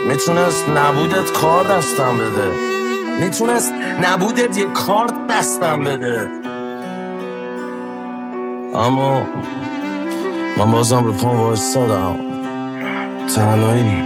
میتونست نبودت کار دستم بده، میتونست نبودت یه کارت دستم بده، اما من بازم رو پام وایستادم. تنهایی،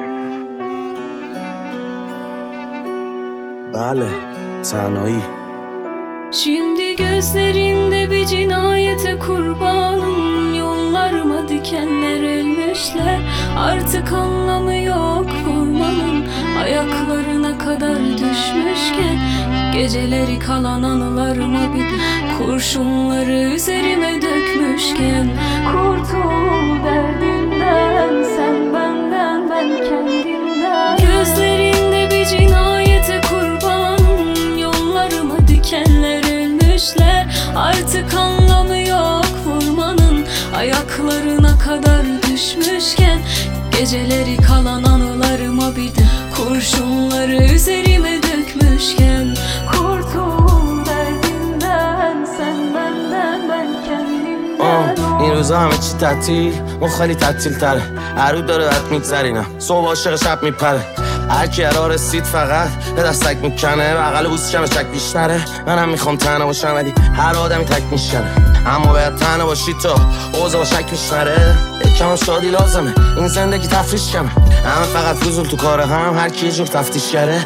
bale, تنهایی. Şimdi gözlerinde bir cinayete kurbanım. Yollarıma dikenler elmişler. Artık anlamı yok vurmanın. Ayaklarına kadar düşmüşken geceleri kalan anılarıma bir kurşunları üzerime dökmüşken kurtul derdinden, sen benden, ben kendimden. Gözlerinde bir cinayete kurbanım. Yollarıma dikenler ölmüşler. Artık anlamı yok vurmanın. Ayaklarına kadar düşmüşken geceleri kalan anılarıma bir de kurşunları üzerime dökmüşken kurtul derdinden, sen benden, ben kendimden. این روزا همه چی تعطیل، ما خیلی تعطیل تره. هر رو داره رد میگذرینم، صبح عاشق شب میپره. هر کی را رسید فقط به دستک میکنه، بغل بوس کم شک بیشتره. منم میخوام تنها باشم ولی هر آدمی تک میشکنه. اما باید تنها باشی تا اوضاع با شک میشنره. یکم شادی لازمه، این زندگی تفریش کمه. همه فقط فضول تو کاره، هم هر کی یه جور تفتیش کره.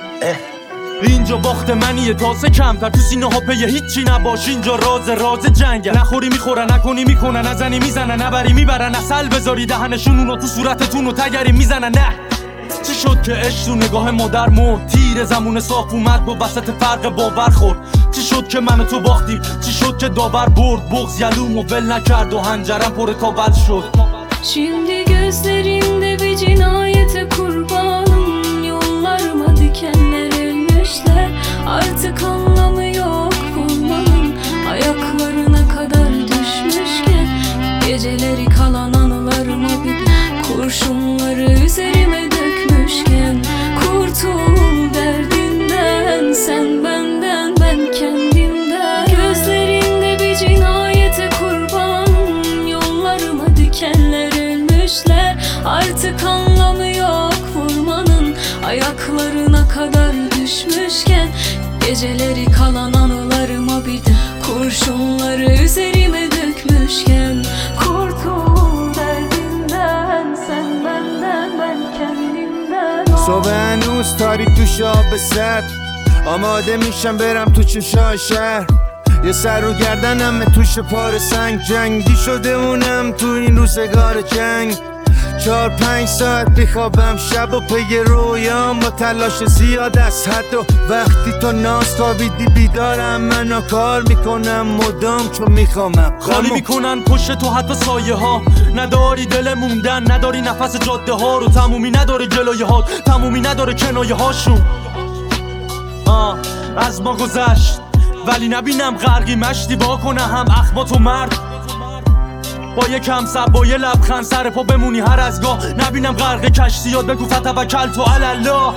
اینجا باخت منیه تاسه کمتر، تو سینه ها پیه هیچی نباش. اینجا راز جنگه، نخوری میخورن، نکنی میکنن، نزنی میزنن، نبری میبرن، اصل بذاری دهنشون اونو تو صورتتون و تگری میزنن. نه چی شد که عشق تو نگاه مادر مرد؟ تیر زمون صاف اومد با وسط فرق باور خورد. چی شد که من و تو باختیم؟ چی شد که داور برد؟ بغض یلوم و ول نکرد و هنجرم پر کابل شد. Şimdi gözlerinde bir cinayete kurbanım. Yollarıma dikenler elmişler. Artık anlamı yok vurmanın. Ayaklarına kadar düşmüşken geceleri kalan anılarıma bir kurşunları üzerime dökmüşken kurtul derdinden, sen benden, ben kendimden. Gözlerinde bir cinayete kurbanım. Yollarıma dikenler ölmüşler. Artık anlamı yok vurmanın. Ayaklarına kadar düşmüşken geceleri kalan anılarıma bir de kurşunları üzerime dökmüşken kurtul derdinden, sen benden, ben kendimden. صبح هنوز تاریک تو شاب سر، آماده میشم برم تو چشای شهر. یه سر رو گردنم توش پار سنگ، جنگی شده اونم تو این روزگار جنگ. 4-5 ساعت بخوابم شب و پی رویام با تلاش زیاد از حد و وقتی تو ناز خوابیدی بیدارم، منو کار میکنم مدام چون میخوامم. خالی میکنن پشت تو حتی سایه ها، نداری دل موندن، نداری نفس جاده ها رو، تمومی نداره جلوی هات، تمومی نداره کنایه هاشون. از ما گذشت ولی نبینم غرقی مشتی با کنه هم اخبات و مرد. با یه کم سب با یه لبخند سر پا بمونی هر از گاه، نبینم غرق کشتی یاد بگو فتوکل تو الله.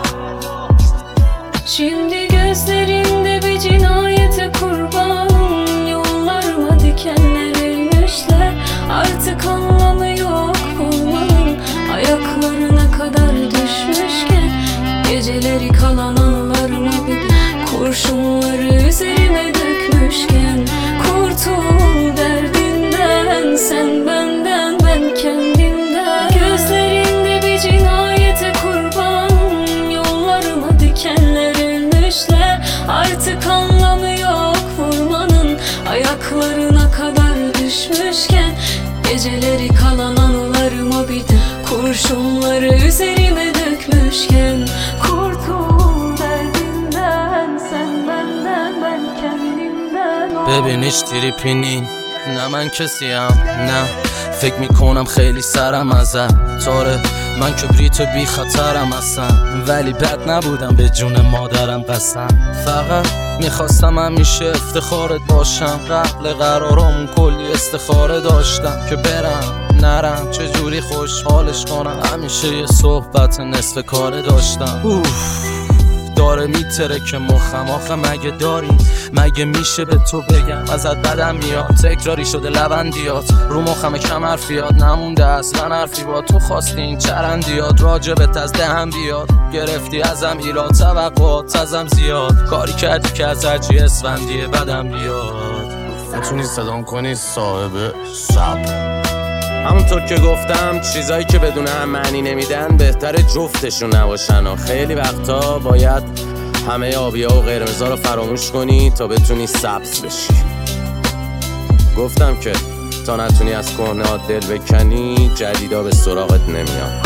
Şimdi gözlerinde bir cinayete kurbanım. Yollarıma dikenler elmişler. Artık anlamı yok vurmanın. Ayaklarına kadar düşmüşken geceleri kalan anılarıma bir kurşunları üzerime dökmüşken kurtul derdinden, sen benden, ben kendimden. Gözlerinde bir cinayete kurbanım. Yollarıma dikenler ölmüşler. Artık anlamı yok vurmanın. Ayaklarına kadar düşmüşken geceleri kalan anılarıma bir de kurşunları üzerime dökmüşken kurtul derdinden, sen benden, ben kendimden. ببین هیچ تریپی نی، نه من کسیم، نه فکر میکنم خیلی سرم ازت. تاره من کبریت بی خطرم اصلا، ولی بد نبودم به جون مادرم قسم. فقط میخواستم همیشه افتخارت باشم، قبل قرارم کلی استخاره داشتم که برم نرم چجوری خوشحالش کنم. همیشه یه صحبت نصف کاره داشتم. داره میتره که مخم آخه مگه داریم؟ مگه میشه به تو بگم ازت بدم میاد؟ تکراری شده لبندیات رو مخم کم حرفیات نمونده اصلا حرفی با تو خواستی این چرندیات راجبت از دهم بیاد گرفتی ازم ایراد توقعات ازم زیاد کاری کردی که از هرچی اسفندیه بدم بیاد میتونی صدام کنی صاحب صبر. همونطور که گفتم چیزایی که بدون هم معنی نمیدن بهتر جفتشون نباشن و خیلی وقتا باید همه آبیا و قرمزا رو فراموش کنی تا بتونی سبز بشی. گفتم که تا نتونی از کهنه‌هات دل بکنی جدیدا به سراغت نمیان.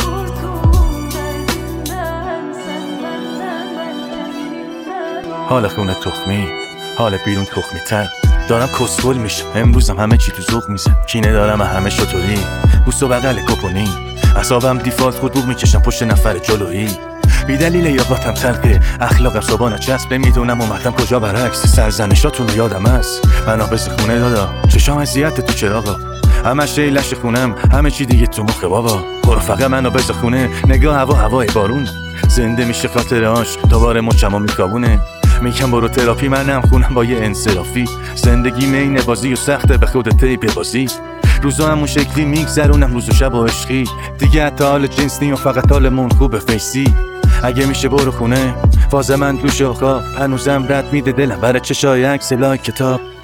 حال خونه تخمی، حال بیرون تخمی تر. دارم کسول میشم امروزم همه چی تو ذوق میزن کینه دارم همه شطوری بوس و بغل کپونی اعصابم دیفالت خود میکشم پشت نفر جلویی بی دلیل یاقاتم تلقه اخلاقم صبحانه چسبه میدونم اومدم کجا برعکس سرزنشاتون رو یادم هست منابس خونه دادا چشام اذیت تو چراغا همش لش خونم همه چی دیگه تو مخ بابا برو فقط منو بز خونه نگاه هوای بارون زنده میشه خاطرهاش دوباره مچمو میکابونه میگم برو تراپی منم خونم با یه انصرافی زندگی مینه بازی و سخته به خودت ببازی روزا همون شکلی میگذرونم روز و شب و عشقی دیگه حتی حال جنس نیم و فقط حالمون خوبه فیسی اگه میشه برو خونه فاز من دوش و خواب هنوزم رد میده دلم برای چشای عکس لایک کتاب